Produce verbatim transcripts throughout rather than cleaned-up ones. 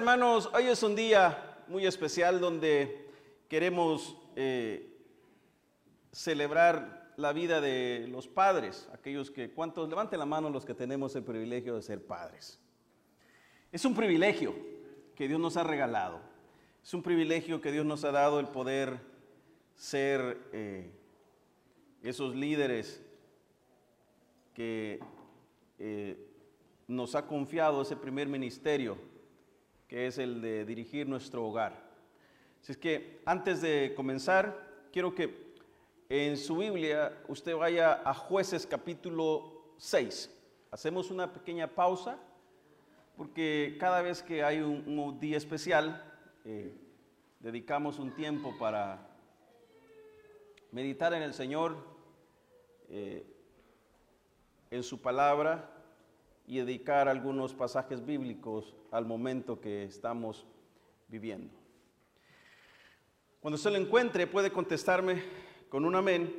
Hermanos, hoy es un día muy especial donde queremos eh, celebrar la vida de los padres, aquellos que, ¿cuántos? Levanten la mano los que tenemos el privilegio de ser padres. Es un privilegio que Dios nos ha regalado, es un privilegio que Dios nos ha dado el poder ser eh, esos líderes que eh, nos ha confiado ese primer ministerio, que es el de dirigir nuestro hogar. Así es que antes de comenzar, quiero que en su Biblia usted vaya a Jueces capítulo seis. Hacemos una pequeña pausa, porque cada vez que hay un, un día especial, eh, dedicamos un tiempo para meditar en el Señor, eh, en su palabra, y dedicar algunos pasajes bíblicos al momento que estamos viviendo. Cuando usted lo encuentre, puede contestarme con un amén.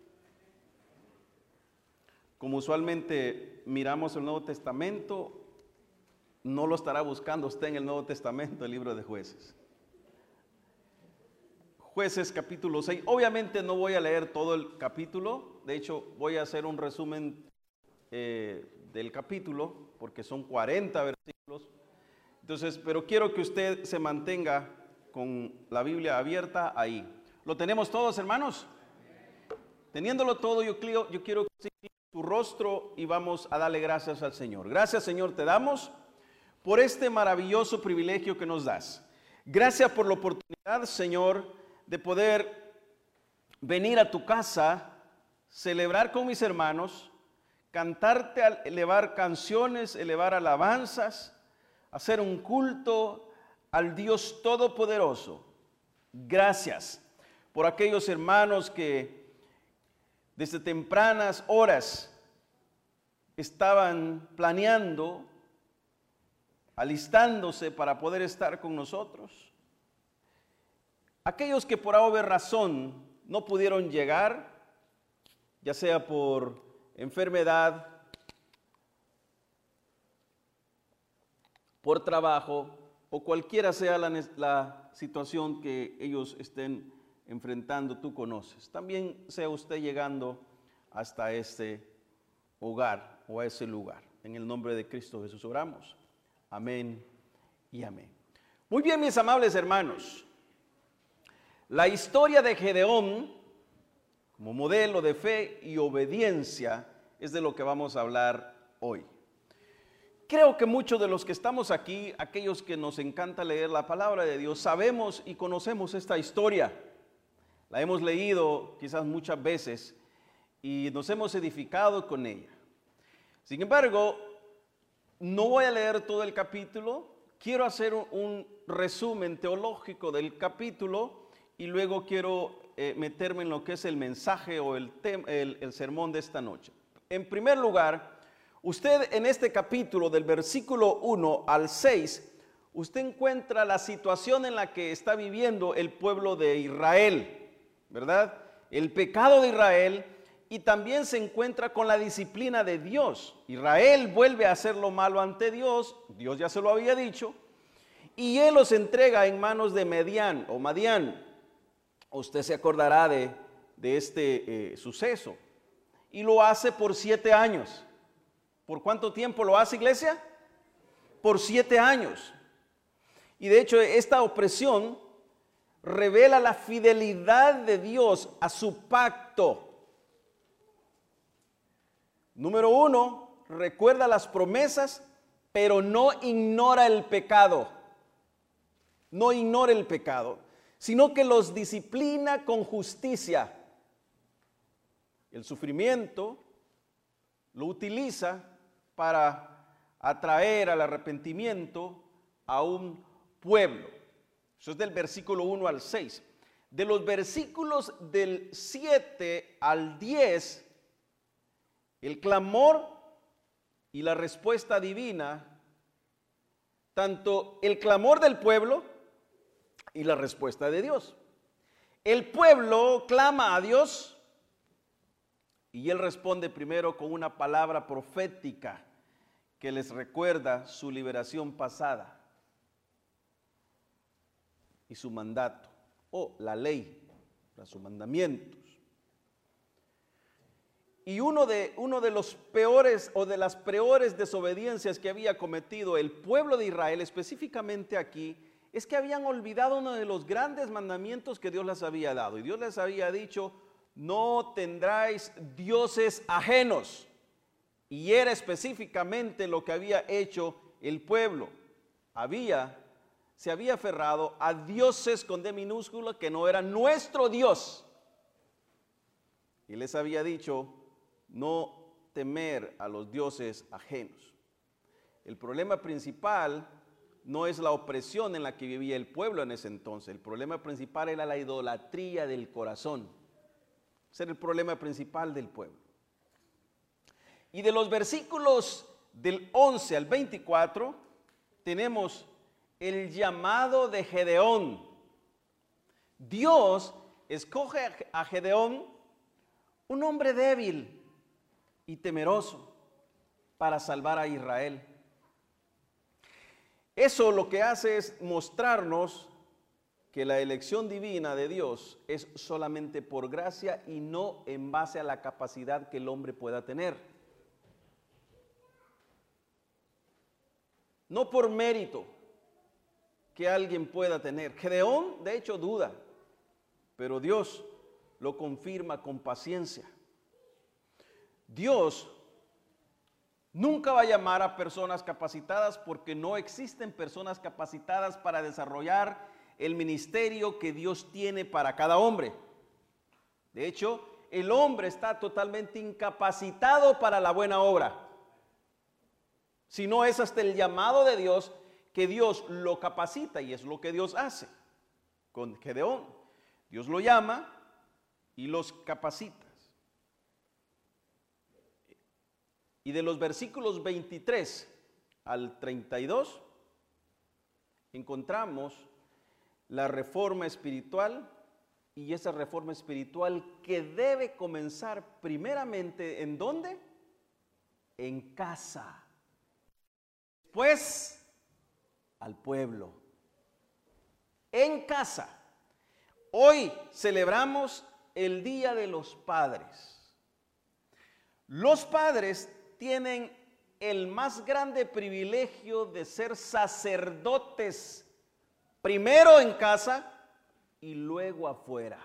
Como usualmente miramos el Nuevo Testamento, no lo estará buscando usted en el Nuevo Testamento, el libro de Jueces. Jueces capítulo seis. Obviamente no voy a leer todo el capítulo, de hecho voy a hacer un resumen eh, del capítulo, porque son cuarenta versículos. Entonces, pero quiero que usted se mantenga con la Biblia abierta ahí. ¿Lo tenemos todos, hermanos? Teniéndolo todo, yo, quiero, yo quiero que tu rostro y vamos a darle gracias al Señor. Gracias, Señor, te damos por este maravilloso privilegio que nos das. Gracias por la oportunidad, Señor, de poder venir a tu casa, celebrar con mis hermanos, cantarte, elevar canciones, elevar alabanzas, hacer un culto al Dios Todopoderoso. Gracias por aquellos hermanos que desde tempranas horas estaban planeando, alistándose para poder estar con nosotros. Aquellos que por haber razón no pudieron llegar, ya sea por enfermedad, por trabajo o cualquiera sea la, la situación que ellos estén enfrentando, tú conoces. También sea usted llegando hasta este hogar o a ese lugar. En el nombre de Cristo Jesús oramos. Amén y amén. Muy bien, mis amables hermanos. La historia de Gedeón como modelo de fe y obediencia es de lo que vamos a hablar hoy. Creo que muchos de los que estamos aquí, aquellos que nos encanta leer la palabra de Dios, sabemos y conocemos esta historia. La hemos leído quizás muchas veces y nos hemos edificado con ella. Sin embargo, no voy a leer todo el capítulo, quiero hacer un resumen teológico del capítulo y luego quiero eh, meterme en lo que es el mensaje o el, el, el sermón de esta noche. En primer lugar, usted en este capítulo del versículo uno al seis, usted encuentra la situación en la que está viviendo el pueblo de Israel, ¿verdad? El pecado de Israel, y también se encuentra con la disciplina de Dios. Israel vuelve a hacer lo malo ante Dios, Dios ya se lo había dicho, y Él los entrega en manos de Medián o Madián. Usted se acordará de, de este eh, suceso, y lo hace por siete años. ¿Por cuánto tiempo lo hace, iglesia? Por siete años. Y de hecho esta opresión revela la fidelidad de Dios a su pacto. Número uno, recuerda las promesas, pero no ignora el pecado. No ignora el pecado, sino que los disciplina con justicia. El sufrimiento lo utiliza para atraer al arrepentimiento a un pueblo. Eso es del versículo uno al seis. De los versículos del siete al diez, el clamor y la respuesta divina, tanto el clamor del pueblo y la respuesta de Dios. El pueblo clama a Dios y Él responde primero con una palabra profética que les recuerda su liberación pasada. y su mandato, o la ley, sus mandamientos. Y uno de, uno de los peores o de las peores desobediencias que había cometido el pueblo de Israel, específicamente aquí, es que habían olvidado uno de los grandes mandamientos que Dios les había dado. Y Dios les había dicho, no tendráis dioses ajenos. Y era específicamente lo que había hecho el pueblo. Había, se había aferrado a dioses con D minúscula que no eran nuestro Dios. Y les había dicho, no temer a los dioses ajenos. El problema principal no es la opresión en la que vivía el pueblo en ese entonces. El problema principal era la idolatría del corazón. Ese era el problema principal del pueblo. Y de los versículos del once al veinticuatro tenemos el llamado de Gedeón. Dios escoge a Gedeón, un hombre débil y temeroso, para salvar a Israel. Eso lo que hace es mostrarnos que la elección divina de Dios es solamente por gracia y no en base a la capacidad que el hombre pueda tener. No por mérito que alguien pueda tener. Gedeón, de hecho, duda, pero Dios lo confirma con paciencia. Dios nunca va a llamar a personas capacitadas porque no existen personas capacitadas para desarrollar el ministerio que Dios tiene para cada hombre. De hecho, el hombre está totalmente incapacitado para la buena obra. Si no es hasta el llamado de Dios que Dios lo capacita, y es lo que Dios hace con Gedeón. Dios lo llama y los capacita. Y de los versículos veintitrés al treinta y dos encontramos la reforma espiritual, y esa reforma espiritual que debe comenzar primeramente, ¿en dónde? En casa. Después al pueblo. En casa. Hoy celebramos el Día de los Padres. Los padres tienen el más grande privilegio de ser sacerdotes, primero en casa y luego afuera.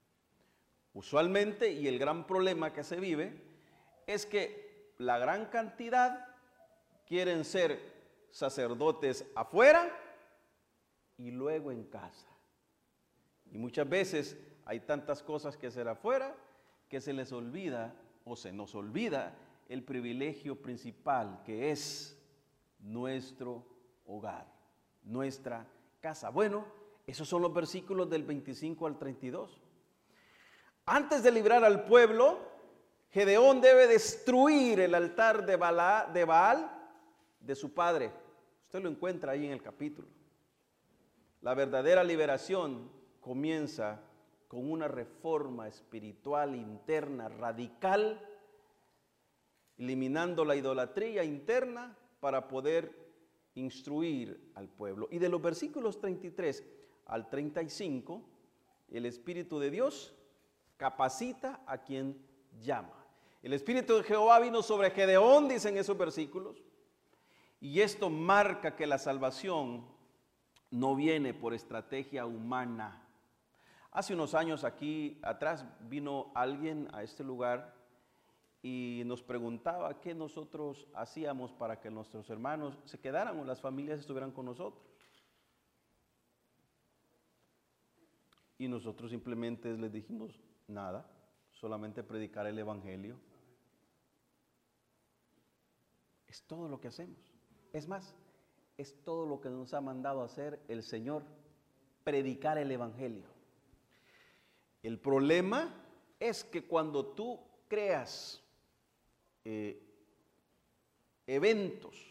Usualmente, y el gran problema que se vive, es que la gran cantidad quieren ser sacerdotes afuera y luego en casa. Y muchas veces hay tantas cosas que hacer afuera que se les olvida o se nos olvida el privilegio principal, que es nuestro hogar, nuestra casa. Bueno, esos son los versículos del veinticinco al treinta y dos. Antes de librar al pueblo, Gedeón debe destruir el altar de Baal, de Baal de su padre. Usted lo encuentra ahí en el capítulo. La verdadera liberación comienza con una reforma espiritual interna radical, eliminando la idolatría interna para poder instruir al pueblo. Y de los versículos treinta y tres al treinta y cinco, el Espíritu de Dios capacita a quien llama. El Espíritu de Jehová vino sobre Gedeón, dicen esos versículos, y esto marca que la salvación no viene por estrategia humana. Hace unos años aquí atrás vino alguien a este lugar y nos preguntaba qué nosotros hacíamos para que nuestros hermanos se quedaran o las familias estuvieran con nosotros. Y nosotros simplemente les dijimos nada, solamente predicar el evangelio. Es todo lo que hacemos. Es más, es todo lo que nos ha mandado a hacer el Señor, predicar el evangelio. El problema es que cuando tú creas eh, eventos,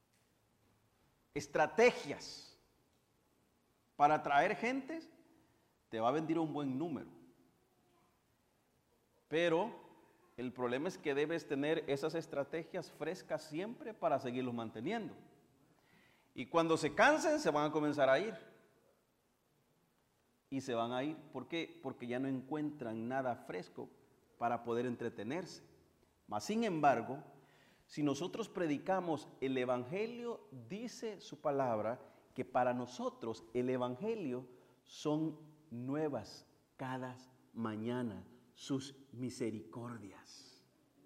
estrategias para atraer gente, te va a venir un buen número. Pero el problema es que debes tener esas estrategias frescas siempre para seguirlos manteniendo. Y cuando se cansen, se van a comenzar a ir. y se van a ir. ¿Por qué? Porque ya no encuentran nada fresco para poder entretenerse. Mas, sin embargo, si nosotros predicamos el Evangelio, dice su palabra, que para nosotros el Evangelio son nuevas cada mañana, sus misericordias.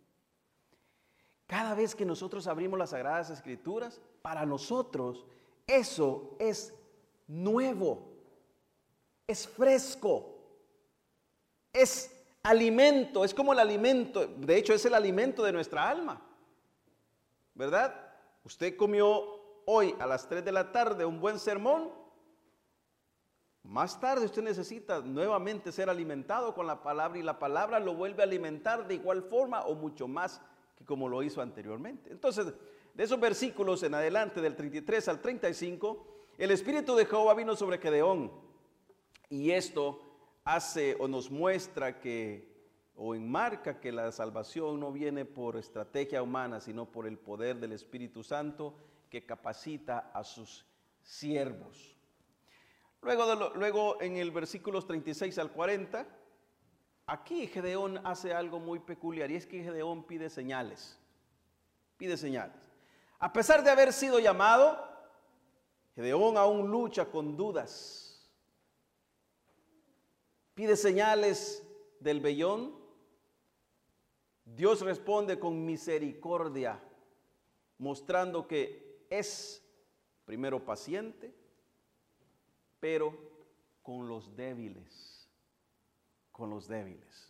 Cada vez que nosotros abrimos las Sagradas Escrituras, para nosotros eso es nuevo, es fresco, es alimento, es como el alimento, de hecho es el alimento de nuestra alma, ¿verdad? Usted comió hoy a las tres de la tarde un buen sermón, más tarde usted necesita nuevamente ser alimentado con la palabra y la palabra lo vuelve a alimentar de igual forma o mucho más que como lo hizo anteriormente. Entonces, de esos versículos en adelante, del treinta y tres al treinta y cinco, el Espíritu de Jehová vino sobre Gedeón, y esto hace o nos muestra que, o enmarca que la salvación no viene por estrategia humana, sino por el poder del Espíritu Santo que capacita a sus siervos. Luego, de lo, luego en el versículos treinta y seis al cuarenta, aquí Gedeón hace algo muy peculiar, y es que Gedeón pide señales, pide señales. A pesar de haber sido llamado, Gedeón aún lucha con dudas. Pide señales del vellón. Dios responde con misericordia, mostrando que es primero paciente, pero con los débiles, con los débiles.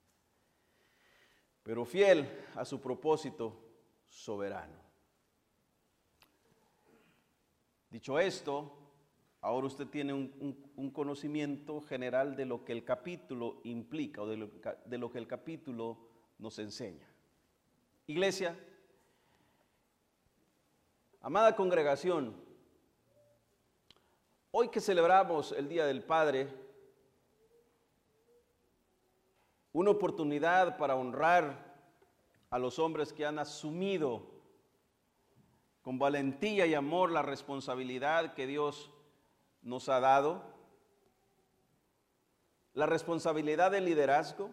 Pero fiel a su propósito soberano. Dicho esto, ahora usted tiene un, un, un conocimiento general de lo que el capítulo implica o de lo, de lo que el capítulo nos enseña. Iglesia, amada congregación, hoy que celebramos el Día del Padre, una oportunidad para honrar a los hombres que han asumido con valentía y amor la responsabilidad que Dios nos ha dado, la responsabilidad del liderazgo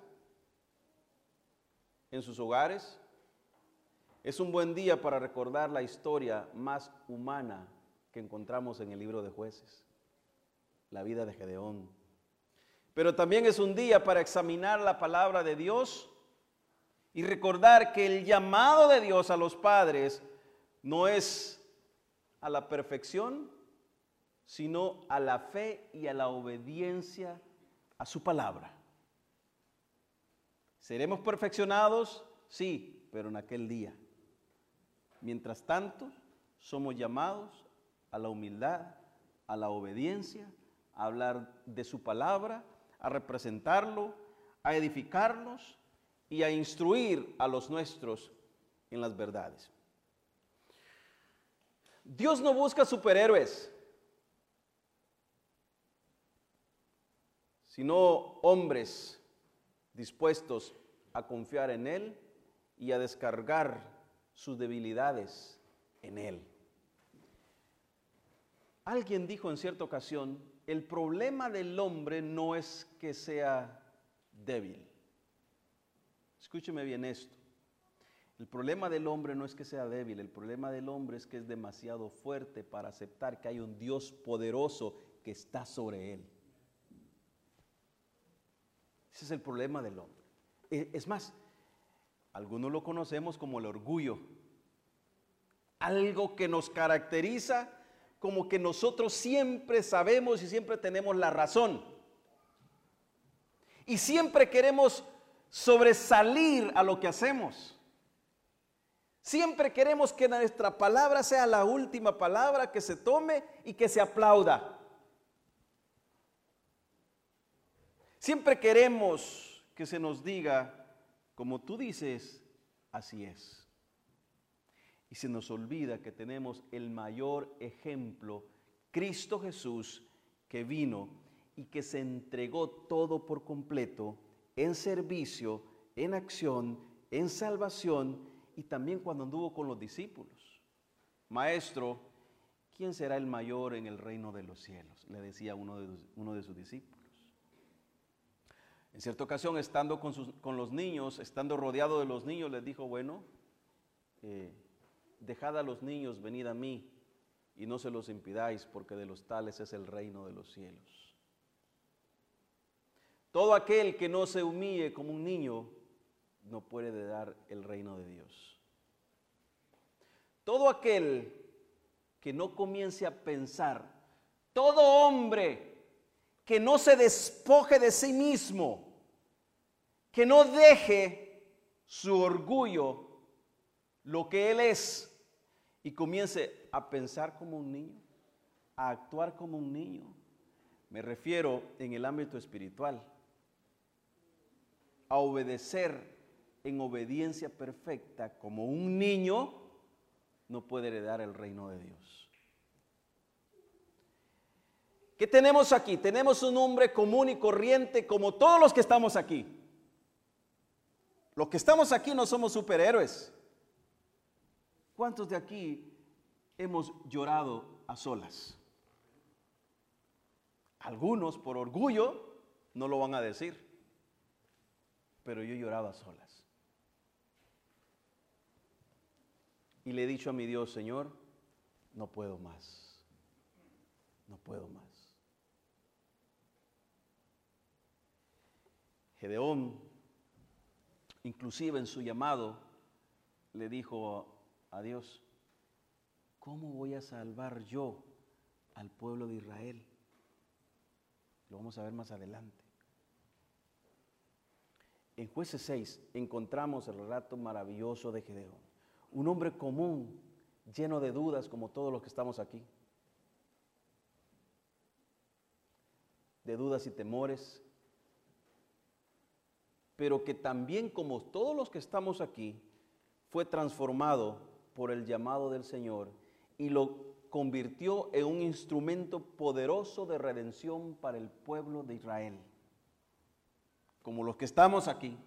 en sus hogares. Es un buen día para recordar la historia más humana que encontramos en el libro de Jueces, la vida de Gedeón. Pero también es un día para examinar la palabra de Dios y recordar que el llamado de Dios a los padres no es a la perfección, sino a la fe y a la obediencia a su palabra. ¿Seremos perfeccionados? Sí, pero en aquel día. Mientras tanto, somos llamados a la humildad, a la obediencia, a hablar de su palabra, a representarlo, a edificarnos y a instruir a los nuestros en las verdades. Dios no busca superhéroes, sino hombres dispuestos a confiar en Él y a descargar sus debilidades en Él. Alguien dijo en cierta ocasión, el problema del hombre no es que sea débil. Escúcheme bien esto. El problema del hombre no es que sea débil, el problema del hombre es que es demasiado fuerte para aceptar que hay un Dios poderoso que está sobre él. Ese es el problema del hombre. Es más, algunos lo conocemos como el orgullo. Algo que nos caracteriza como que nosotros siempre sabemos y siempre tenemos la razón. Y siempre queremos sobresalir a lo que hacemos. Siempre queremos que nuestra palabra sea la última palabra que se tome y que se aplauda. Siempre queremos que se nos diga, como tú dices, así es. Y se nos olvida que tenemos el mayor ejemplo, Cristo Jesús, que vino y que se entregó todo por completo en servicio, en acción, en salvación, y también cuando anduvo con los discípulos. Maestro, ¿quién será el mayor en el reino de los cielos?, le decía uno de, uno de sus discípulos. En cierta ocasión, estando con, sus, con los niños, estando rodeado de los niños, les dijo, bueno, eh, dejad a los niños, venid a mí, y no se los impidáis, porque de los tales es el reino de los cielos. Todo aquel que no se humille como un niño, no puede heredar el reino de Dios. Todo aquel que no comience a pensar, todo hombre que no se despoje de sí mismo, que no deje su orgullo, lo que él es, y comience a pensar como un niño, a actuar como un niño. Me refiero en el ámbito espiritual, a obedecer en obediencia perfecta como un niño, no puede heredar el reino de Dios. ¿Qué tenemos aquí? Tenemos un hombre común y corriente como todos los que estamos aquí. Los que estamos aquí no somos superhéroes. ¿Cuántos de aquí hemos llorado a solas? Algunos por orgullo no lo van a decir, pero yo he llorado a solas. Y le he dicho a mi Dios, Señor, no puedo más, no puedo más. Gedeón, inclusive en su llamado, le dijo a Dios, ¿cómo voy a salvar yo al pueblo de Israel? Lo vamos a ver más adelante. En Jueces seis encontramos el relato maravilloso de Gedeón, un hombre común, lleno de dudas como todos los que estamos aquí, de dudas y temores, pero que también, como todos los que estamos aquí, fue transformado por el llamado del Señor y lo convirtió en un instrumento poderoso de redención para el pueblo de Israel, como los que estamos aquí.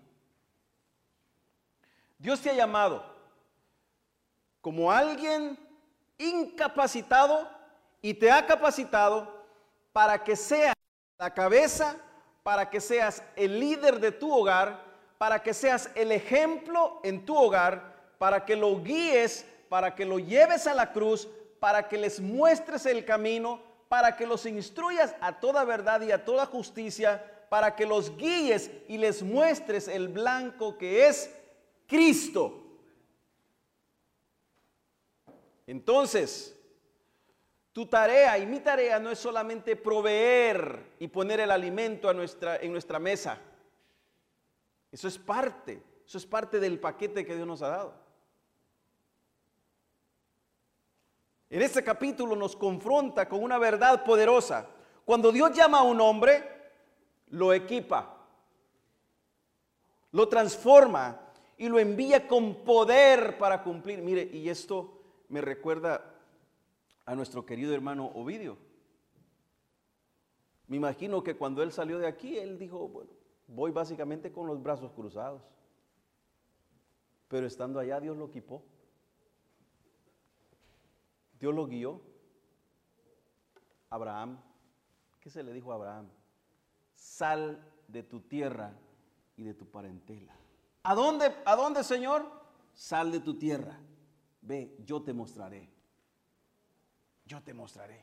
Dios te ha llamado como alguien incapacitado y te ha capacitado para que seas la cabeza, para que seas el líder de tu hogar, para que seas el ejemplo en tu hogar, para que lo guíes, para que lo lleves a la cruz, para que les muestres el camino, para que los instruyas a toda verdad y a toda justicia, para que los guíes y les muestres el blanco que es Cristo. Entonces, tu tarea y mi tarea no es solamente proveer y poner el alimento a nuestra, en nuestra mesa. Eso es parte, eso es parte del paquete que Dios nos ha dado. En este capítulo nos confronta con una verdad poderosa. Cuando Dios llama a un hombre, lo equipa, lo transforma y lo envía con poder para cumplir. Mire, y esto me recuerda a nuestro querido hermano Ovidio. Me imagino que cuando él salió de aquí, él dijo, bueno, voy básicamente con los brazos cruzados. Pero estando allá, Dios lo equipó. Dios lo guió. Abraham, ¿qué se le dijo a Abraham? Sal de tu tierra y de tu parentela. ¿A dónde, a dónde, Señor? Sal de tu tierra. Ve, yo te mostraré. Yo te mostraré.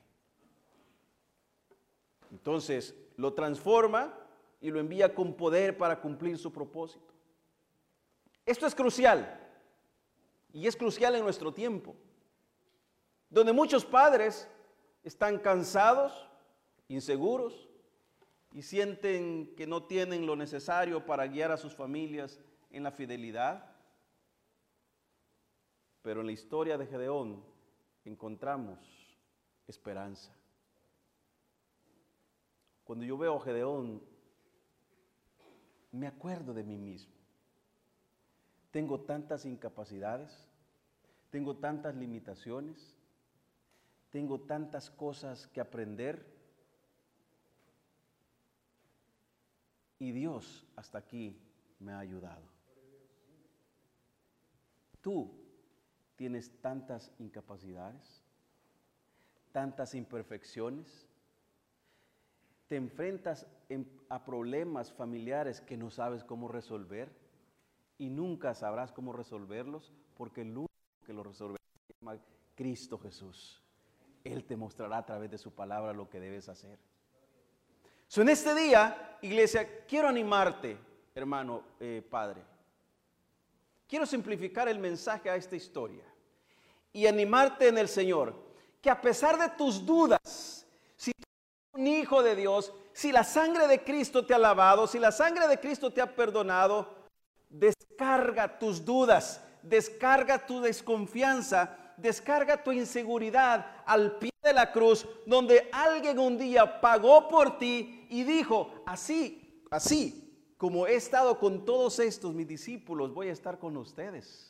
Entonces, lo transforma y lo envía con poder para cumplir su propósito. Esto es crucial. Y es crucial en nuestro tiempo, donde muchos padres están cansados, inseguros, y sienten que no tienen lo necesario para guiar a sus familias en la fidelidad. Pero en la historia de Gedeón encontramos esperanza. Cuando yo veo a Gedeón, me acuerdo de mí mismo. Tengo tantas incapacidades, tengo tantas limitaciones, tengo tantas cosas que aprender. Y Dios hasta aquí me ha ayudado. Tú tienes tantas incapacidades, tantas imperfecciones, te enfrentas en, a problemas familiares que no sabes cómo resolver y nunca sabrás cómo resolverlos, porque el único que lo resolverá se llama Cristo Jesús. Él te mostrará a través de su palabra lo que debes hacer. So, en este día, iglesia, quiero animarte, hermano, eh, padre. Quiero simplificar el mensaje a esta historia y animarte en el Señor, que a pesar de tus dudas, si tú eres un hijo de Dios, si la sangre de Cristo te ha lavado, si la sangre de Cristo te ha perdonado, descarga tus dudas, descarga tu desconfianza, descarga tu inseguridad al pie de la cruz, donde alguien un día pagó por ti y dijo, así, así como he estado con todos estos mis discípulos, voy a estar con ustedes.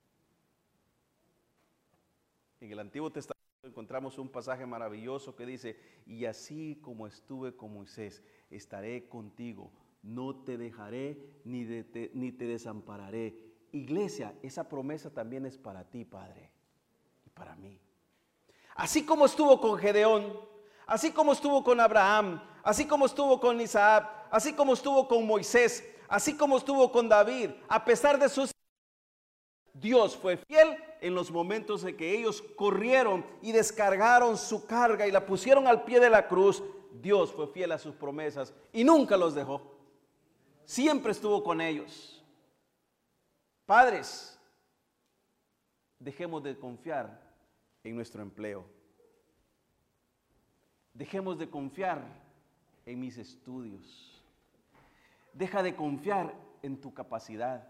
En el Antiguo Testamento encontramos un pasaje maravilloso que dice, y así como estuve con Moisés, estaré contigo, no te dejaré ni, de te, ni te desampararé. Iglesia, esa promesa también es para ti, Padre, y para mí. Así como estuvo con Gedeón, así como estuvo con Abraham, así como estuvo con Isaac, así como estuvo con Moisés, así como estuvo con David, a pesar de sus... Dios fue fiel en los momentos en que ellos corrieron y descargaron su carga y la pusieron al pie de la cruz. Dios fue fiel a sus promesas y nunca los dejó. Siempre estuvo con ellos. Padres, dejemos de confiar en nuestro empleo. Dejemos de confiar en mis estudios. Deja de confiar en tu capacidad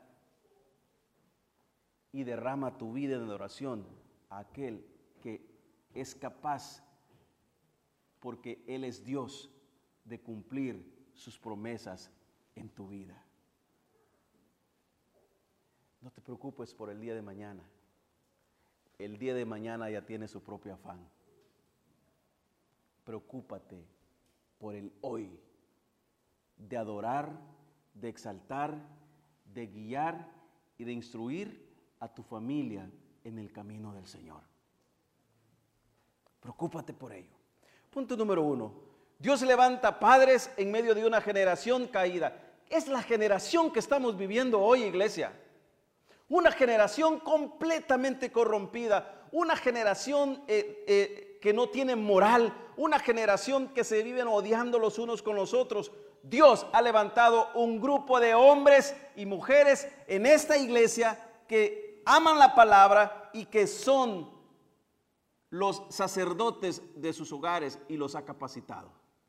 y derrama tu vida en oración a aquel que es capaz, porque Él es Dios, de cumplir sus promesas en tu vida. No te preocupes por el día de mañana. El día de mañana ya tiene su propio afán. Preocúpate por el hoy, de adorar, de exaltar, de guiar y de instruir a tu familia en el camino del Señor. Preocúpate por ello. Punto número uno. Dios levanta padres en medio de una generación caída. Es la generación que estamos viviendo hoy, iglesia. Una generación completamente corrompida. Una generación eh, eh, que no tiene moral. Una generación que se viven odiando los unos con los otros. Dios ha levantado un grupo de hombres y mujeres en esta iglesia que aman la palabra y que son los sacerdotes de sus hogares y los ha capacitado.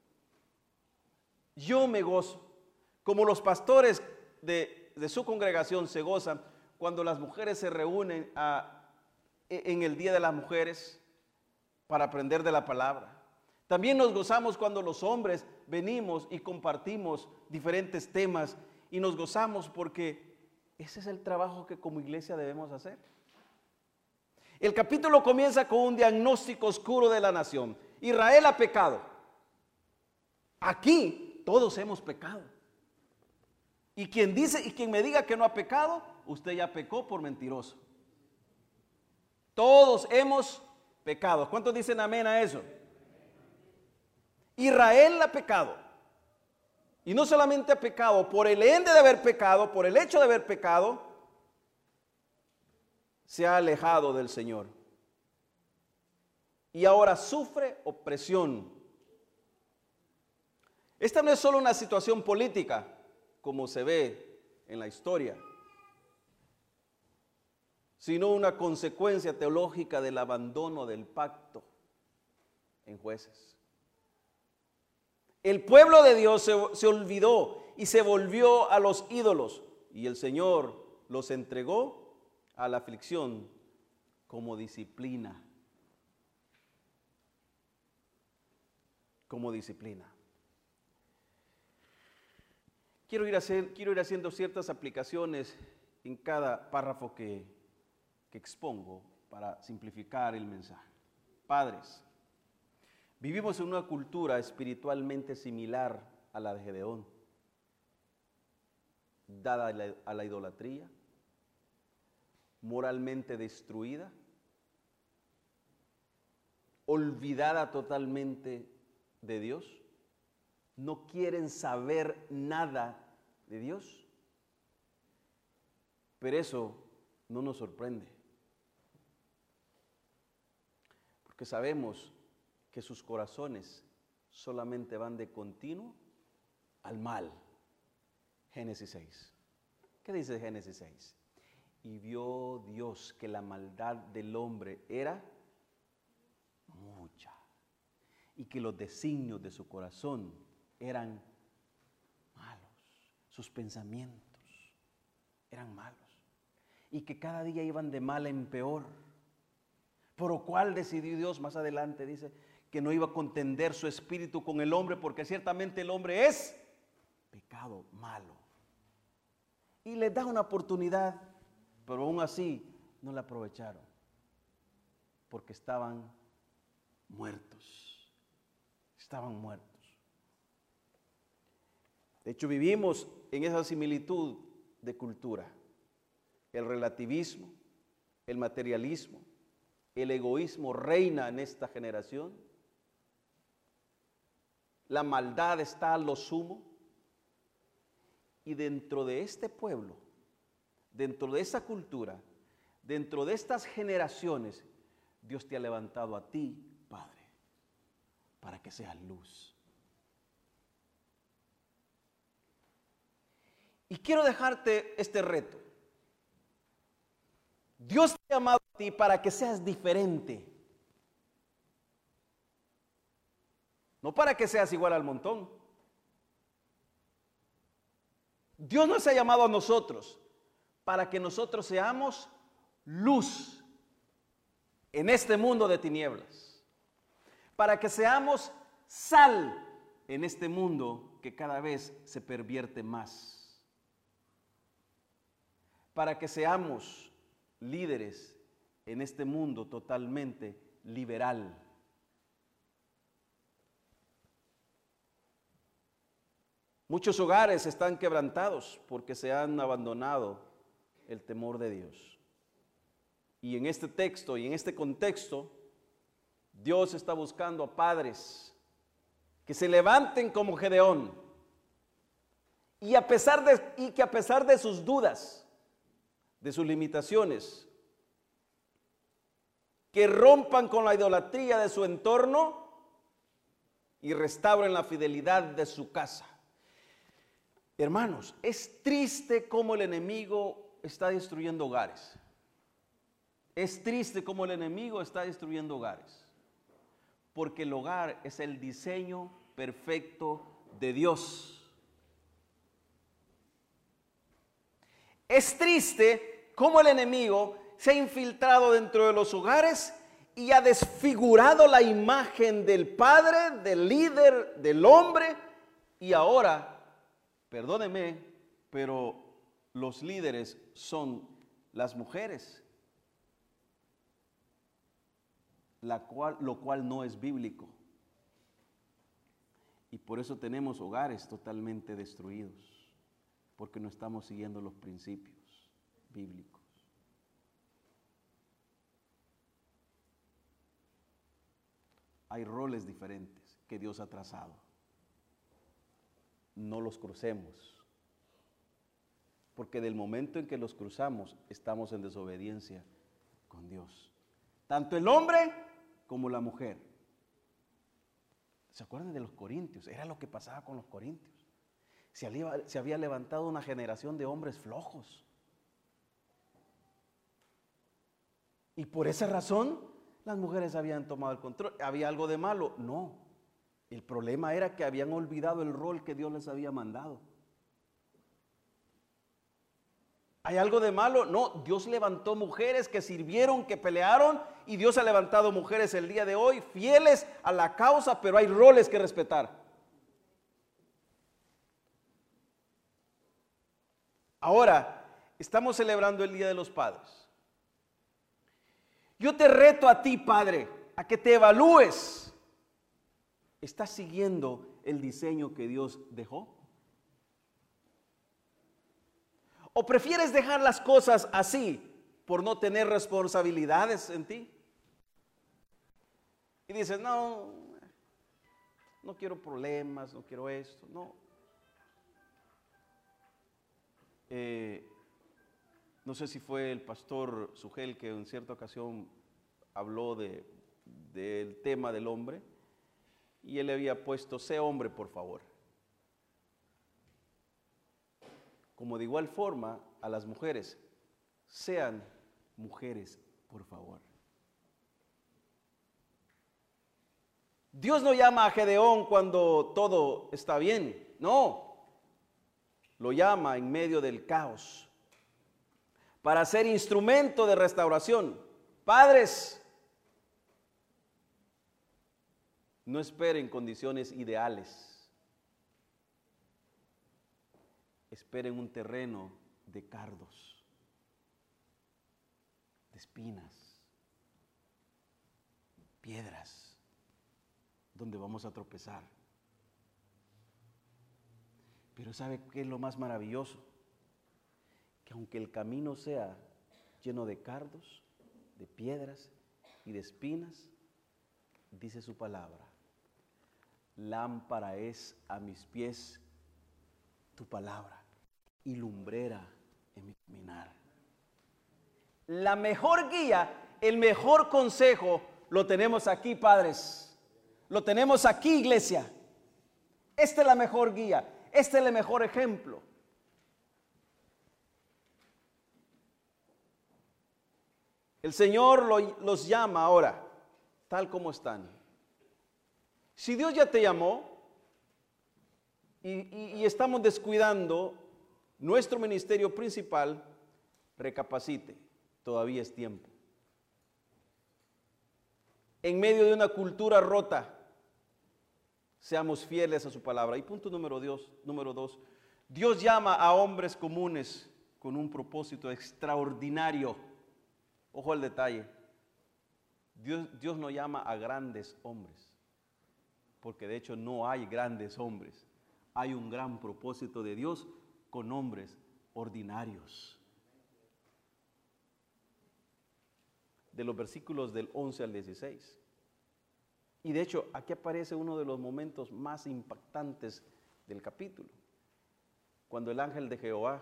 Yo me gozo, como los pastores de, de su congregación se gozan cuando las mujeres se reúnen a, en el Día de las Mujeres para aprender de la palabra. También nos gozamos cuando los hombres venimos y compartimos diferentes temas y nos gozamos porque ese es el trabajo que como iglesia debemos hacer. El capítulo comienza con un diagnóstico oscuro de la nación. Israel ha pecado. Aquí todos hemos pecado. Y quien dice y quien me diga que no ha pecado, usted ya pecó por mentiroso. Todos hemos pecado. ¿Cuántos dicen amén a eso? Israel ha pecado. Y no solamente ha pecado, por el ende de haber pecado, por el hecho de haber pecado, se ha alejado del Señor. Y ahora sufre opresión. Esta no es solo una situación política, como se ve en la historia, sino una consecuencia teológica del abandono del pacto en Jueces. El pueblo de Dios se, se olvidó y se volvió a los ídolos, y el Señor los entregó a la aflicción como disciplina. Como disciplina. Quiero ir, a hacer, quiero ir haciendo ciertas aplicaciones en cada párrafo que, que expongo para simplificar el mensaje. Padres, vivimos en una cultura espiritualmente similar a la de Gedeón, dada a la, a la idolatría, moralmente destruida, olvidada totalmente de Dios. no quieren saber nada de Dios. Pero eso no nos sorprende, porque sabemos que sus corazones solamente van de continuo al mal. Génesis seis. ¿Qué dice Génesis seis? Y vio Dios que la maldad del hombre era mucha, y que los designios de su corazón eran malos, sus pensamientos eran malos, y que cada día iban de mal en peor. Por lo cual decidió Dios, más adelante dice, que no iba a contender su espíritu con el hombre, porque ciertamente el hombre es pecado, malo. Y les da una oportunidad, pero aún así no la aprovecharon, porque estaban muertos, estaban muertos. De hecho, vivimos en esa similitud de cultura. El relativismo, el materialismo, el egoísmo reina en esta generación. La maldad está a lo sumo. Y dentro de este pueblo, dentro de esa cultura, dentro de estas generaciones, Dios te ha levantado a ti, Padre, para que seas luz. Y quiero dejarte este reto. Dios te ha llamado a ti para que seas diferente. No para que seas igual al montón. Dios nos ha llamado a nosotros para que nosotros seamos luz en este mundo de tinieblas. Para que seamos sal en este mundo que cada vez se pervierte más. Para que seamos líderes en este mundo totalmente liberal. Muchos hogares están quebrantados porque se han abandonado el temor de Dios. Y en este texto y en este contexto, Dios está buscando a padres que se levanten como Gedeón y, a pesar de, y que a pesar de sus dudas, de sus limitaciones, que rompan con la idolatría de su entorno y restauren la fidelidad de su casa. Hermanos, es triste cómo el enemigo está destruyendo hogares. Es triste cómo el enemigo está destruyendo hogares. Porque el hogar es el diseño perfecto de Dios. Es triste cómo el enemigo se ha infiltrado dentro de los hogares y ha desfigurado la imagen del padre, del líder, del hombre, y ahora, perdóneme, pero los líderes son las mujeres, la cual, lo cual no es bíblico. Y por eso tenemos hogares totalmente destruidos, porque no estamos siguiendo los principios bíblicos. Hay roles diferentes que Dios ha trazado. No los crucemos, porque del momento en que los cruzamos estamos en desobediencia con Dios, tanto el hombre como la mujer. ¿Se acuerdan de los corintios? Era lo que pasaba con los corintios. Se había, se había levantado una generación de hombres flojos, y por esa razón las mujeres habían tomado el control. ¿Había algo de malo? No. El problema era que habían olvidado el rol que Dios les había mandado. ¿Hay algo de malo? No, Dios levantó mujeres que sirvieron, que pelearon, y Dios ha levantado mujeres el día de hoy fieles a la causa, pero hay roles que respetar. Ahora, estamos celebrando el Día de los Padres. Yo te reto a ti, padre, a que te evalúes. ¿Estás siguiendo el diseño que Dios dejó? ¿O prefieres dejar las cosas así por no tener responsabilidades en ti? Y dices, no, no quiero problemas, no quiero esto, no. Eh, no sé si fue el pastor Sugel que en cierta ocasión habló de, del tema del hombre, y él le había puesto, sé hombre por favor. Como de igual forma a las mujeres, sean mujeres por favor. Dios no llama a Gedeón cuando todo está bien, no, lo llama en medio del caos para ser instrumento de restauración. Padres, no esperen condiciones ideales, esperen un terreno de cardos, de espinas, piedras, donde vamos a tropezar. Pero ¿sabe qué es lo más maravilloso? Que aunque el camino sea lleno de cardos, de piedras y de espinas, dice su palabra, lámpara es a mis pies tu palabra y lumbrera en mi caminar. La mejor guía, el mejor consejo lo tenemos aquí, padres. Lo tenemos aquí, iglesia. Esta es la mejor guía. Este es el mejor ejemplo. El Señor lo, los llama ahora, tal como están. Si Dios ya te llamó y, y, y estamos descuidando nuestro ministerio principal, recapacite, todavía es tiempo. En medio de una cultura rota, seamos fieles a su palabra. Y punto número dos, número dos, Dios llama a hombres comunes con un propósito extraordinario. Ojo al detalle. Dios, Dios no llama a grandes hombres, porque de hecho no hay grandes hombres. Hay un gran propósito de Dios con hombres ordinarios. De los versículos del once al dieciséis. Y de hecho, aquí aparece uno de los momentos más impactantes del capítulo. Cuando el ángel de Jehová,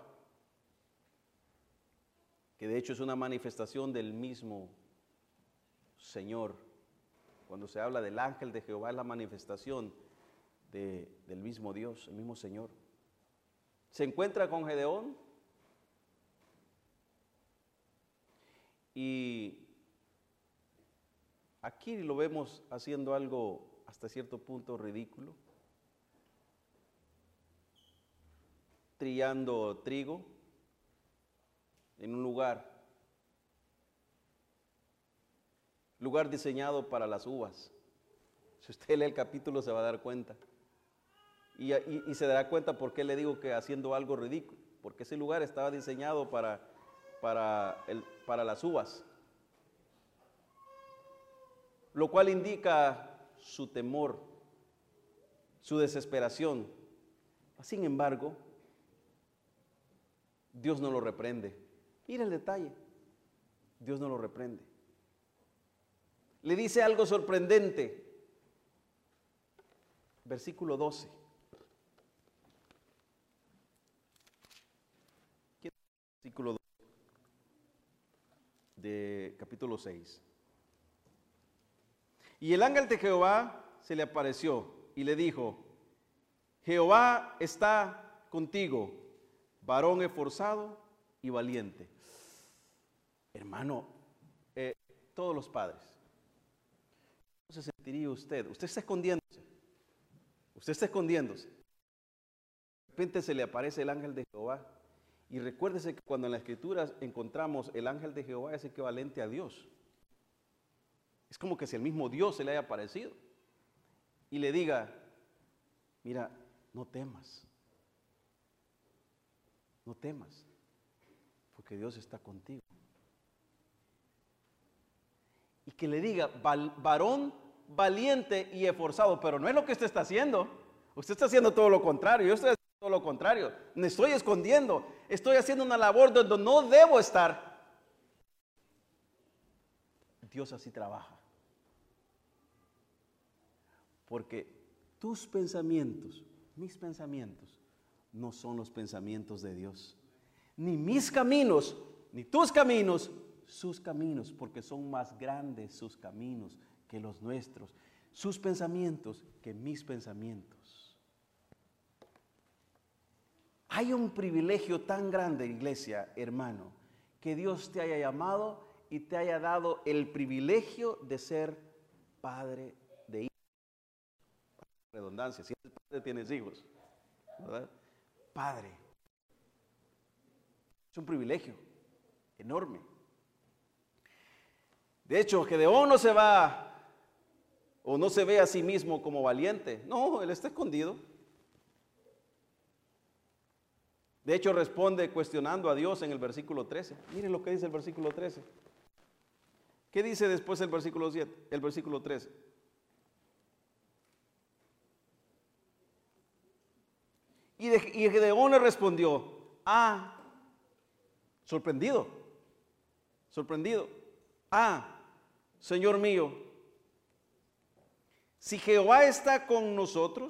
que de hecho es una manifestación del mismo Señor, cuando se habla del ángel de Jehová es la manifestación de, del mismo Dios, el mismo Señor. Se encuentra con Gedeón y aquí lo vemos haciendo algo hasta cierto punto ridículo, trillando trigo en un lugar, lugar diseñado para las uvas. Si usted lee el capítulo se va a dar cuenta. Y, y, y se dará cuenta por qué le digo que haciendo algo ridículo, porque ese lugar estaba diseñado para, para, el, para las uvas. Lo cual indica su temor, su desesperación. Sin embargo, Dios no lo reprende. Mira el detalle, Dios no lo reprende. Le dice algo sorprendente. Versículo doce. Versículo doce de capítulo seis. Y el ángel de Jehová se le apareció y le dijo, Jehová está contigo, varón esforzado y valiente. Hermano, eh, todos los padres, ¿cómo se sentiría usted? Usted está escondiéndose, usted está escondiéndose. De repente se le aparece el ángel de Jehová y recuérdese que cuando en la Escritura encontramos el ángel de Jehová es equivalente a Dios. Es como que si el mismo Dios se le haya aparecido y le diga, mira, no temas, no temas, porque Dios está contigo. Y que le diga, varón valiente y esforzado, pero no es lo que usted está haciendo. Usted está haciendo todo lo contrario, yo estoy haciendo todo lo contrario. Me estoy escondiendo, estoy haciendo una labor donde no debo estar. Dios así trabaja. Porque tus pensamientos, mis pensamientos, no son los pensamientos de Dios. Ni mis caminos, ni tus caminos, sus caminos, porque son más grandes sus caminos que los nuestros. Sus pensamientos que mis pensamientos. Hay un privilegio tan grande, iglesia, hermano, que Dios te haya llamado y te haya dado el privilegio de ser padre de hijos. Redundancia, si eres padre tienes hijos, ¿verdad? Padre. Es un privilegio enorme. De hecho, Gedeón no se va o no se ve a sí mismo como valiente. No, él está escondido. De hecho, responde cuestionando a Dios en el versículo trece. Miren lo que dice el versículo trece. ¿Qué dice después el versículo siete? El versículo trece. Y, de, y Gedeón le respondió, ah, sorprendido, sorprendido, ah, Señor mío, si Jehová está con nosotros,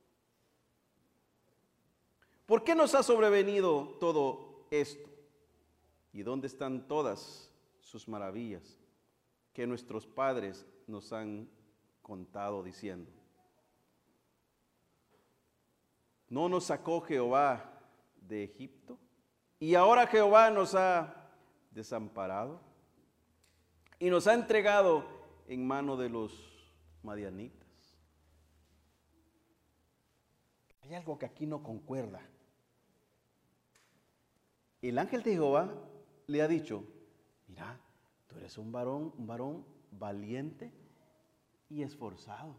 ¿por qué nos ha sobrevenido todo esto? ¿Y dónde están todas sus maravillas que nuestros padres nos han contado diciendo? ¿No nos sacó Jehová de Egipto? Y ahora Jehová nos ha desamparado y nos ha entregado en mano de los madianitas. Hay algo que aquí no concuerda. El ángel de Jehová le ha dicho, mira, tú eres un varón, un varón valiente y esforzado.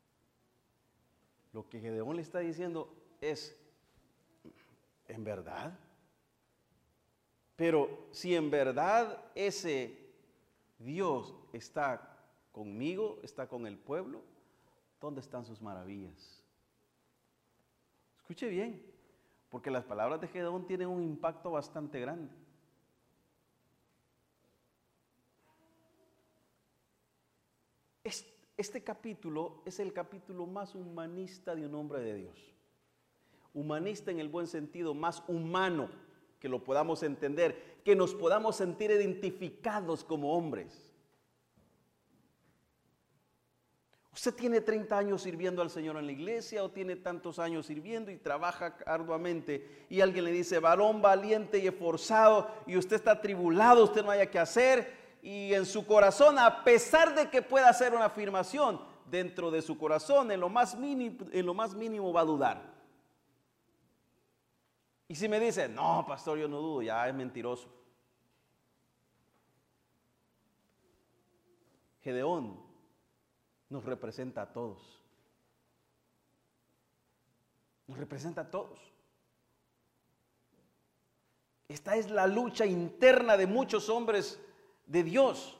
Lo que Gedeón le está diciendo es, ¿en verdad? Pero si en verdad ese Dios está conmigo, está con el pueblo, ¿dónde están sus maravillas? Escuche bien, porque las palabras de Gedeón tienen un impacto bastante grande. Este capítulo es el capítulo más humanista de un hombre de Dios. Humanista en el buen sentido, más humano, que lo podamos entender, que nos podamos sentir identificados como hombres. Usted tiene treinta años sirviendo al Señor en la iglesia o tiene tantos años sirviendo y trabaja arduamente y alguien le dice, varón valiente y esforzado, y usted está atribulado, usted no haya que hacer, y en su corazón, a pesar de que pueda hacer una afirmación, dentro de su corazón, en lo más mínimo, en lo más mínimo va a dudar. Y si me dice, no, pastor, yo no dudo, ya es mentiroso. Gedeón nos representa a todos. Nos representa a todos. Esta es la lucha interna de muchos hombres de Dios.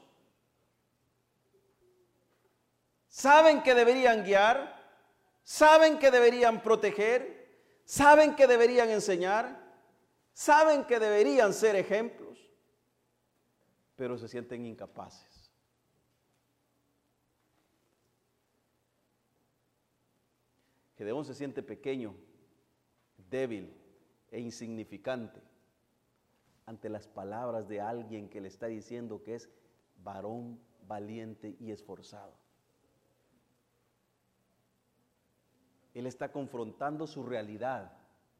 Saben que deberían guiar, saben que deberían proteger, saben que deberían enseñar, saben que deberían ser ejemplos, pero se sienten incapaces. Gedeón se siente pequeño, débil e insignificante ante las palabras de alguien que le está diciendo que es varón valiente y esforzado. Él está confrontando su realidad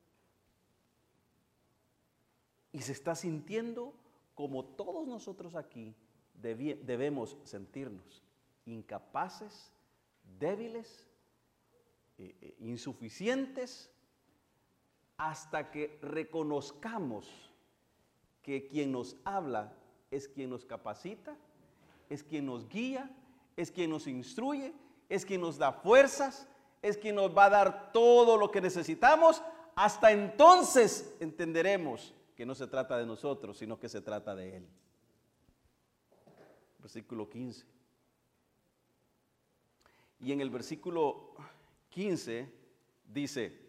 y se está sintiendo como todos nosotros aquí debi- debemos sentirnos, incapaces, débiles, eh, eh, insuficientes, hasta que reconozcamos que quien nos habla es quien nos capacita, es quien nos guía, es quien nos instruye, es quien nos da fuerzas, es quien nos va a dar todo lo que necesitamos. Hasta entonces entenderemos que no se trata de nosotros, sino que se trata de Él. Versículo quince. Y en el versículo quince dice,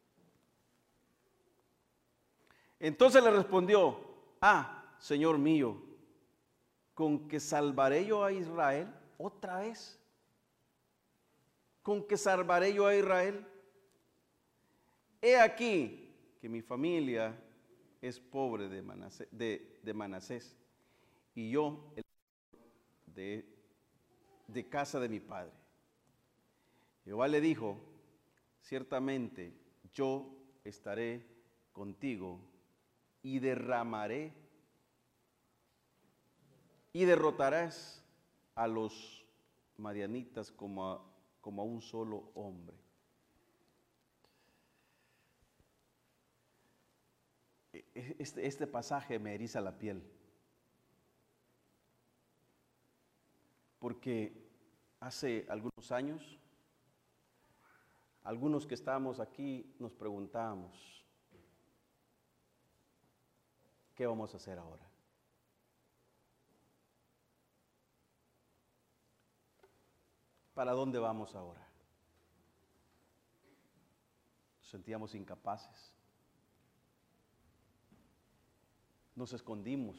entonces le respondió, ah, Señor mío, ¿con que salvaré yo a Israel otra vez? con que salvaré yo a Israel? He aquí que mi familia es pobre de Manasés, de, de Manasés y yo el de, de casa de mi padre. Jehová le dijo, ciertamente yo estaré contigo y derramaré y derrotarás a los madianitas como a, como a un solo hombre. Este, este pasaje me eriza la piel, porque hace algunos años, algunos que estábamos aquí nos preguntábamos, ¿qué vamos a hacer ahora? ¿Para dónde vamos ahora? Nos sentíamos incapaces. Nos escondimos.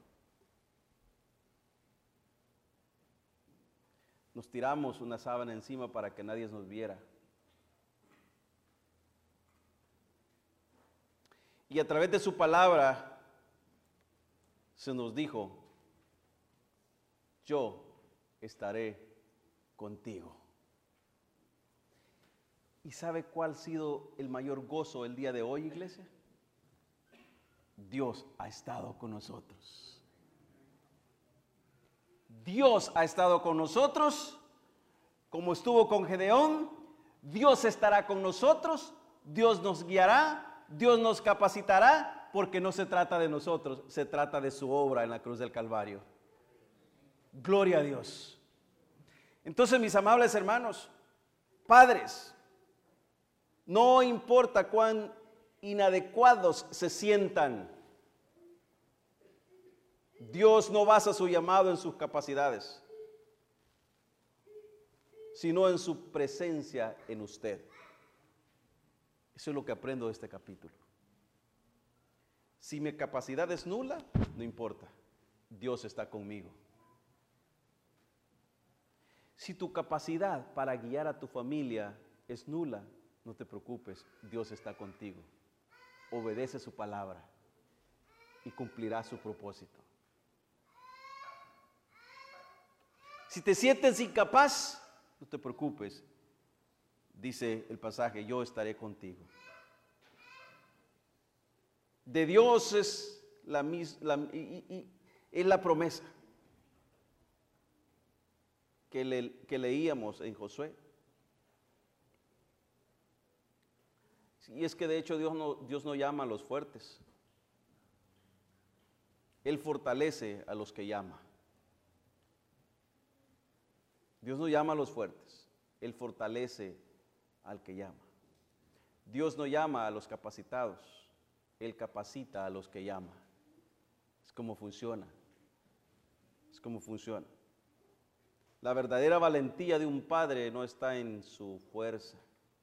Nos tiramos una sábana encima para que nadie nos viera. Y a través de su palabra se nos dijo, yo estaré contigo. ¿Y sabe cuál ha sido el mayor gozo el día de hoy, iglesia? Dios ha estado con nosotros. Dios ha estado con nosotros, como estuvo con Gedeón. Dios estará con nosotros, Dios nos guiará, Dios nos capacitará, porque no se trata de nosotros, se trata de su obra en la cruz del Calvario. Gloria a Dios. Entonces, mis amables hermanos, padres, no importa cuán inadecuados se sientan, Dios no basa su llamado en sus capacidades, sino en su presencia en usted. Eso es lo que aprendo de este capítulo. Si mi capacidad es nula, no importa, Dios está conmigo. Si tu capacidad para guiar a tu familia es nula, no te preocupes, Dios está contigo. Obedece su palabra y cumplirá su propósito. Si te sientes incapaz, no te preocupes. Dice el pasaje, yo estaré contigo. De Dios es la, la, y, y, es la promesa que, le, que leíamos en Josué. Y es que de hecho Dios no, Dios no llama a los fuertes. Él fortalece a los que llama. Dios no llama a los fuertes, Él fortalece al que llama. Dios no llama a los capacitados, Él capacita a los que llama. Es como funciona. Es como funciona. La verdadera valentía de un padre no está en su fuerza,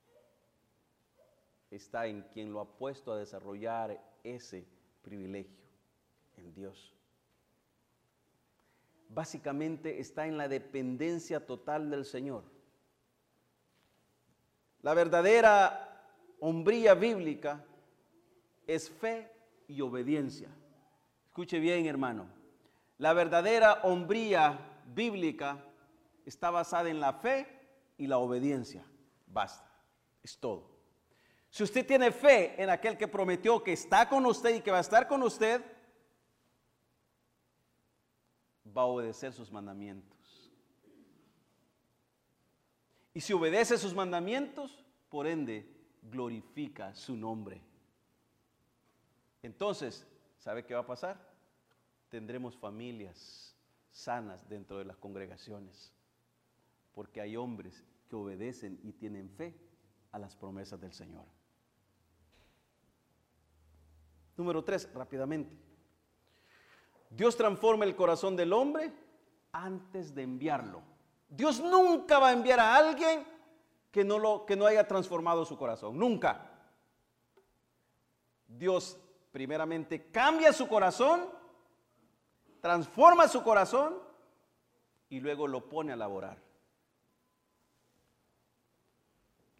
está en quien lo ha puesto a desarrollar ese privilegio, en Dios. Básicamente está en la dependencia total del Señor. La verdadera hombría bíblica es fe y obediencia. Escuche bien, hermano. La verdadera hombría bíblica está basada en la fe y la obediencia. Basta, es todo. Si usted tiene fe en aquel que prometió que está con usted y que va a estar con usted, va a obedecer sus mandamientos. Y si obedece sus mandamientos, por ende, glorifica su nombre. Entonces, ¿sabe qué va a pasar? Tendremos familias sanas dentro de las congregaciones, porque hay hombres que obedecen y tienen fe a las promesas del Señor. Número tres, rápidamente. Dios transforma el corazón del hombre antes de enviarlo. Dios nunca va a enviar a alguien que no, lo, que no haya transformado su corazón. Nunca. Dios primeramente cambia su corazón, transforma su corazón y luego lo pone a laborar.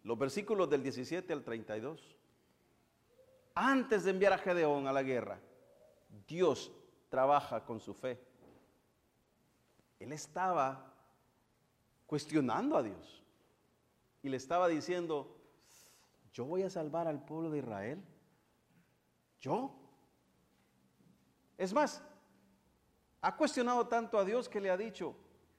los versículos del diecisiete al treinta y dos. Antes de enviar a Gedeón a la guerra, Dios trabaja con su fe. Él estaba cuestionando a Dios y le estaba diciendo, yo voy a salvar al pueblo de Israel. ¿Yo? Es más, ha cuestionado tanto a Dios que le ha dicho,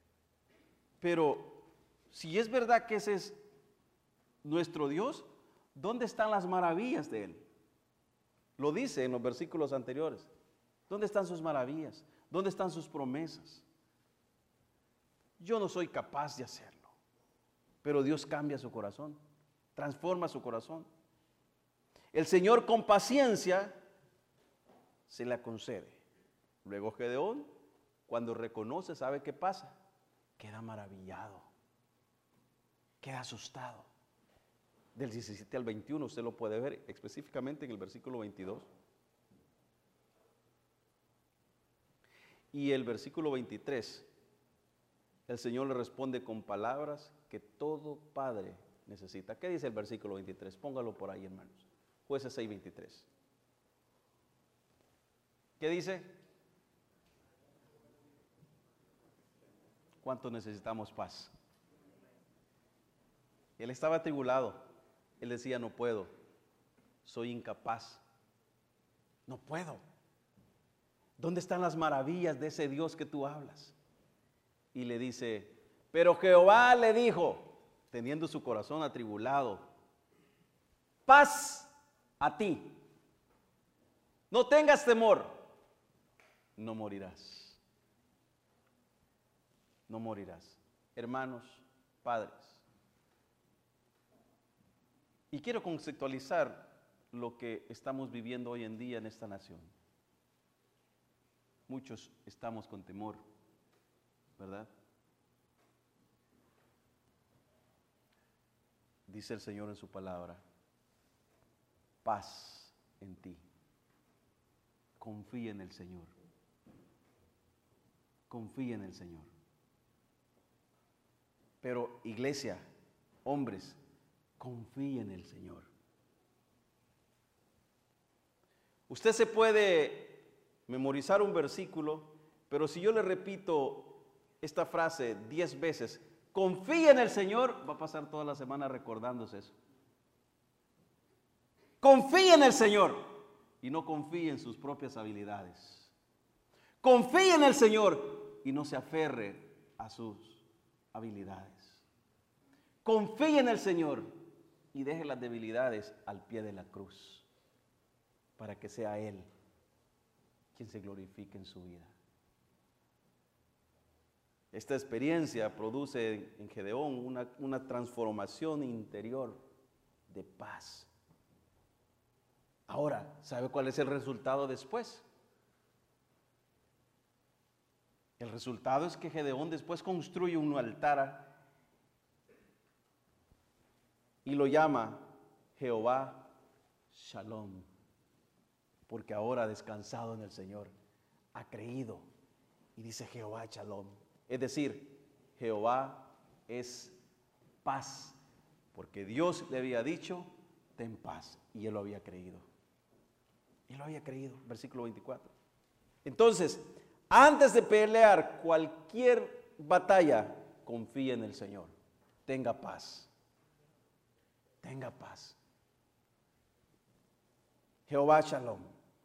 pero si es verdad que ese es nuestro Dios, ¿dónde están las maravillas de Él? Lo dice en los versículos anteriores. ¿Dónde están sus maravillas? ¿Dónde están sus promesas? Yo no soy capaz de hacerlo, pero Dios cambia su corazón, transforma su corazón. El Señor con paciencia se le concede. Luego Gedeón, cuando reconoce, ¿sabe qué pasa? Queda maravillado, queda asustado. Del diecisiete al veintiuno, usted lo puede ver específicamente en el versículo veintidós. Y el versículo veintitrés, el Señor le responde con palabras que todo padre necesita. ¿Qué dice el versículo veintitrés? Póngalo por ahí, hermanos. Jueces seis, veintitrés. ¿Qué dice? ¿Cuánto necesitamos paz? Él estaba atribulado. Él decía, no puedo, soy incapaz, no puedo. ¿Dónde están las maravillas de ese Dios que tú hablas? Y le dice, pero Jehová le dijo, teniendo su corazón atribulado, paz a ti, no tengas temor, no morirás, no morirás. Hermanos, padres, y quiero conceptualizar lo que estamos viviendo hoy en día en esta nación. Muchos estamos con temor, ¿verdad? Dice el Señor en su palabra, paz en ti. Confía en el Señor. Confía en el Señor. Pero iglesia, hombres, confía en el Señor. Usted se puede memorizar un versículo, pero si yo le repito esta frase diez veces, confía en el Señor, va a pasar toda la semana recordándose eso. Confía en el Señor y no confíe en sus propias habilidades. Confía en el Señor y no se aferre a sus habilidades. Confía en el Señor y deje las debilidades al pie de la cruz, para que sea Él quien se glorifique en su vida. Esta experiencia produce en Gedeón una, una transformación interior de paz. Ahora, ¿sabe cuál es el resultado después? El resultado es que Gedeón después construye un altar y lo llama Jehová Shalom, porque ahora ha descansado en el Señor, ha creído y dice Jehová Shalom. Es decir, Jehová es paz, porque Dios le había dicho, ten paz, y él lo había creído. Él lo había creído, versículo veinticuatro. Entonces, antes de pelear cualquier batalla, confía en el Señor, tenga paz. Tenga paz. Jehová Shalom.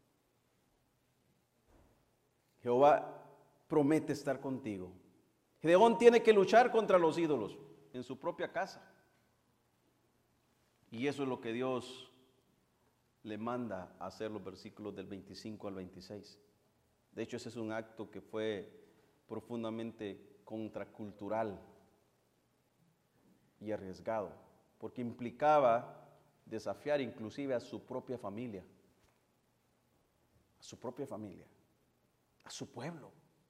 Jehová promete estar contigo. Gedeón tiene que luchar contra los ídolos en su propia casa. Y eso es lo que Dios le manda a hacer, los versículos del veinticinco al veintiséis. De hecho, ese es un acto que fue profundamente contracultural y arriesgado, porque implicaba desafiar inclusive a su propia familia, a su propia familia, a su pueblo,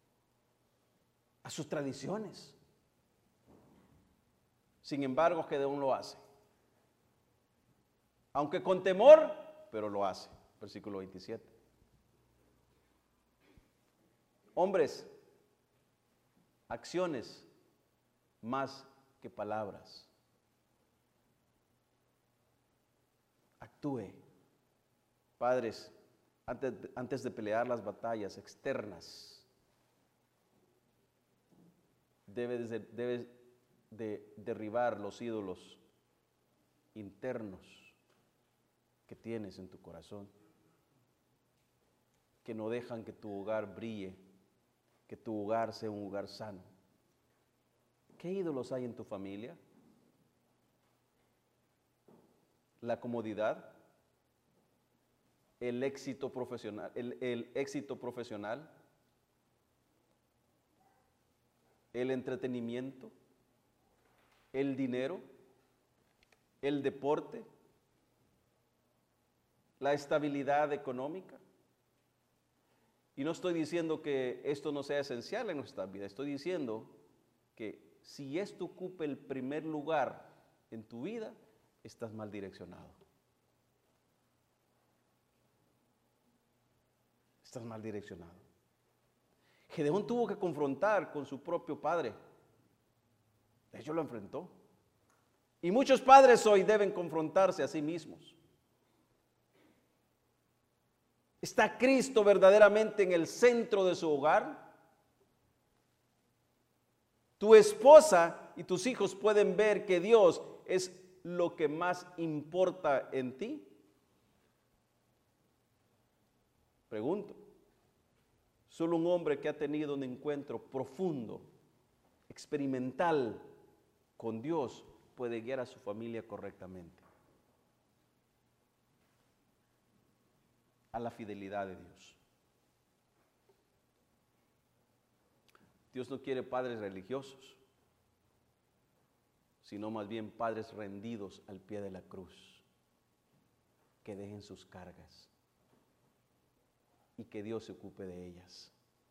a sus tradiciones. Sin embargo, Gedeón lo hace, aunque con temor, pero lo hace. Versículo veintisiete. Hombres, acciones más que palabras. actúe. Padres, antes, antes de pelear las batallas externas, debes de, debes de derribar los ídolos internos que tienes en tu corazón, que no dejan que tu hogar brille, que tu hogar sea un hogar sano. ¿Qué ídolos hay en tu familia? La comodidad, el éxito profesional, el, el éxito profesional, el entretenimiento, el dinero, el deporte, la estabilidad económica. Y no estoy diciendo que esto no sea esencial en nuestra vida, estoy diciendo que si esto ocupa el primer lugar en tu vida, estás mal direccionado. Estás mal direccionado. Gedeón tuvo que confrontar con su propio padre. De hecho, lo enfrentó. Y muchos padres hoy deben confrontarse a sí mismos. ¿Está Cristo verdaderamente en el centro de su hogar? Tu esposa y tus hijos pueden ver que Dios es lo que más importa en ti. Pregunto, solo un hombre que ha tenido un encuentro profundo, experimental con Dios, puede guiar a su familia correctamente a la fidelidad de Dios. Dios no quiere padres religiosos, sino más bien padres rendidos al pie de la cruz, que dejen sus cargas y que Dios se ocupe de ellas.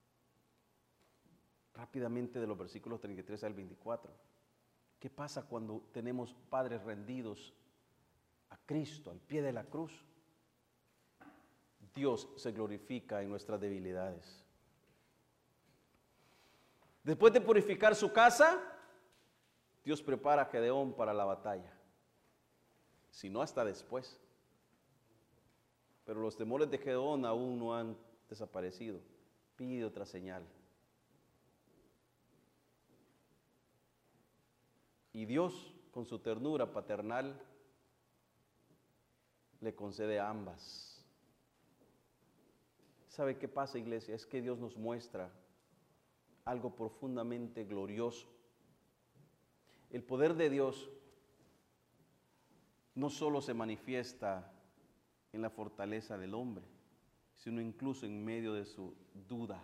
Rápidamente de los versículos treinta y tres al veinticuatro. ¿Qué pasa cuando tenemos padres rendidos a Cristo, al pie de la cruz? Dios se glorifica en nuestras debilidades. Después de purificar su casa, Dios prepara a Gedeón para la batalla. Si no, hasta después. Pero los temores de Gedeón aún no han desaparecido. Pide otra señal. Y Dios, con su ternura paternal, le concede ambas. ¿Sabe qué pasa, iglesia? Es que Dios nos muestra algo profundamente glorioso. El poder de Dios no solo se manifiesta en la fortaleza del hombre, sino incluso en medio de su duda.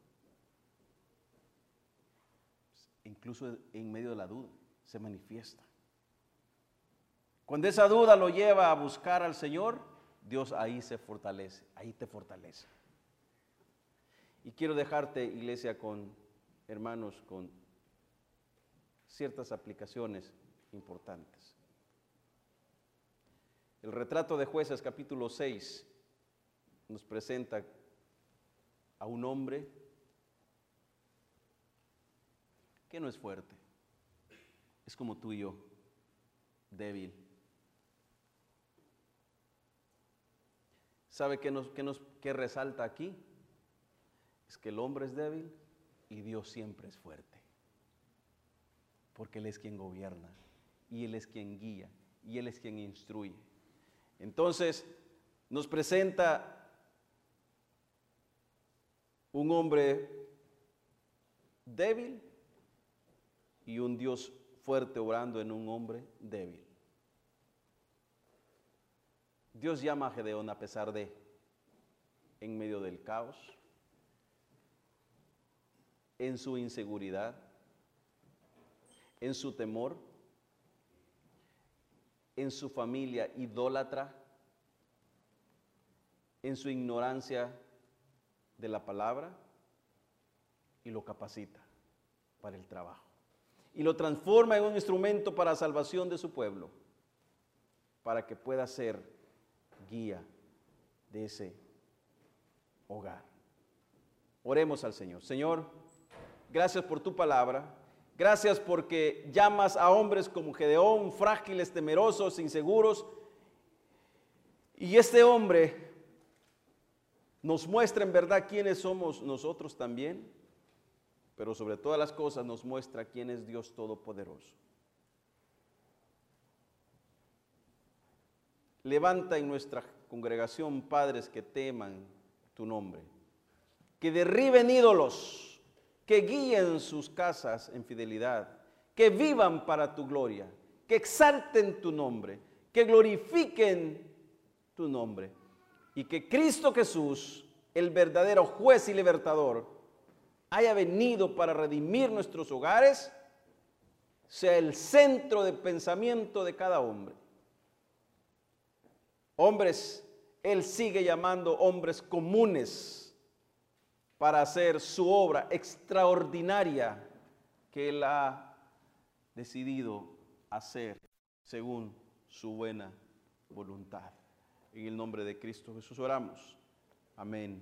Incluso en medio de la duda se manifiesta. Cuando esa duda lo lleva a buscar al Señor, Dios ahí se fortalece, ahí te fortalece. Y quiero dejarte, iglesia, con hermanos, con ciertas aplicaciones importantes. El retrato de Jueces capítulo seis nos presenta a un hombre que no es fuerte, es como tú y yo, débil. ¿Sabe qué nos, qué nos, qué resalta aquí? Es que el hombre es débil y Dios siempre es fuerte. Porque Él es quien gobierna, y Él es quien guía, y Él es quien instruye. Entonces, nos presenta un hombre débil y un Dios fuerte obrando en un hombre débil. Dios llama a Gedeón a pesar de, en medio del caos, en su inseguridad, en su temor, en su familia idólatra, en su ignorancia de la palabra, y lo capacita para el trabajo. Y lo transforma en un instrumento para salvación de su pueblo, para que pueda ser guía de ese hogar. Oremos al Señor. Señor, gracias por tu palabra. Gracias porque llamas a hombres como Gedeón, frágiles, temerosos, inseguros, Y este hombre nos muestra en verdad quiénes somos nosotros también, pero sobre todas las cosas nos muestra quién es Dios Todopoderoso. Levanta en nuestra congregación padres que teman tu nombre, que derriben ídolos, que guíen sus casas en fidelidad, que vivan para tu gloria, que exalten tu nombre, que glorifiquen tu nombre, y que Cristo Jesús, el verdadero juez y libertador, haya venido para redimir nuestros hogares, sea el centro de pensamiento de cada hombre. Hombres, Él sigue llamando hombres comunes para hacer su obra extraordinaria que Él ha decidido hacer según su buena voluntad. En el nombre de Cristo Jesús oramos. Amén.